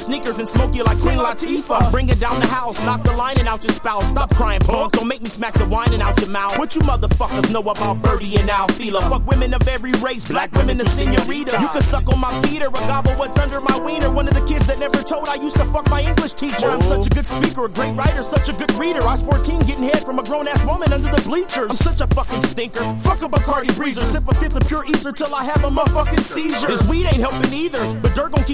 sneakers and smoke you like Queen Latifah. Bring it down the house, knock the lining out your spouse. Stop crying, punk, don't make me smack the whining out your mouth. What you motherfuckers know about Birdie and Alfila? Fuck women of every race, black women to senoritas. You can suck on my beater or gobble what's under my wiener. One of the kids that never told I used to fuck my English teacher. I'm such a good speaker, a great writer, such a good reader. I was 14 getting head from a grown-ass woman under the bleachers. I'm such a fucking stinker. Fuck a Bacardi Breezer. Sip a fifth of pure ether till I have a motherfucking seizure. This weed ain't helping either, but Dirk gon' keep